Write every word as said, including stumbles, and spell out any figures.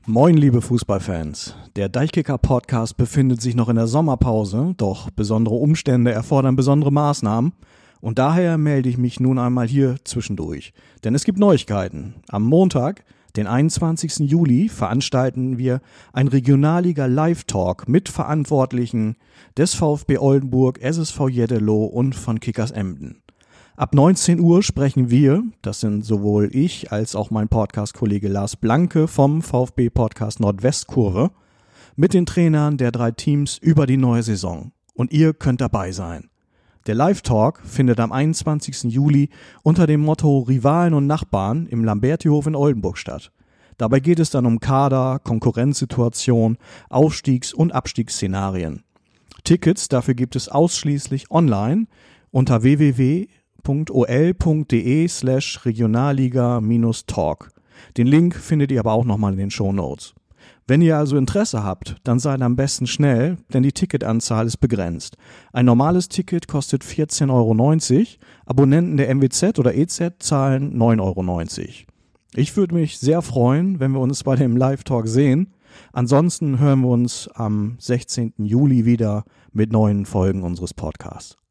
Moin, liebe Fußballfans. Der Deichkicker-Podcast befindet sich noch in der Sommerpause, doch besondere Umstände erfordern besondere Maßnahmen. Und daher melde ich mich nun einmal hier zwischendurch. Denn es gibt Neuigkeiten. Am Montag, den einundzwanzigsten Juli, veranstalten wir ein Regionalliga-Live-Talk mit Verantwortlichen des VfB Oldenburg, S S V Jetteloh und von Kickers Emden. Ab neunzehn Uhr sprechen wir, das sind sowohl ich als auch mein Podcast-Kollege Lars Blanke vom VfB-Podcast Nordwestkurve, mit den Trainern der drei Teams über die neue Saison. Und ihr könnt dabei sein. Der Live-Talk findet am einundzwanzigsten Juli unter dem Motto Rivalen und Nachbarn im Lambertihof in Oldenburg statt. Dabei geht es dann um Kader, Konkurrenzsituation, Aufstiegs- und Abstiegsszenarien. Tickets dafür gibt es ausschließlich online unter w w w punkt o l punkt d e slash regionalliga talk. Den Link findet ihr aber auch nochmal in den Shownotes. Wenn ihr also Interesse habt, dann seid am besten schnell, denn die Ticketanzahl ist begrenzt. Ein normales Ticket kostet vierzehn Euro neunzig, Abonnenten der M W Z oder E Z zahlen neun Euro neunzig. Ich würde mich sehr freuen, wenn wir uns bei dem Live-Talk sehen. Ansonsten hören wir uns am sechzehnten Juli wieder mit neuen Folgen unseres Podcasts.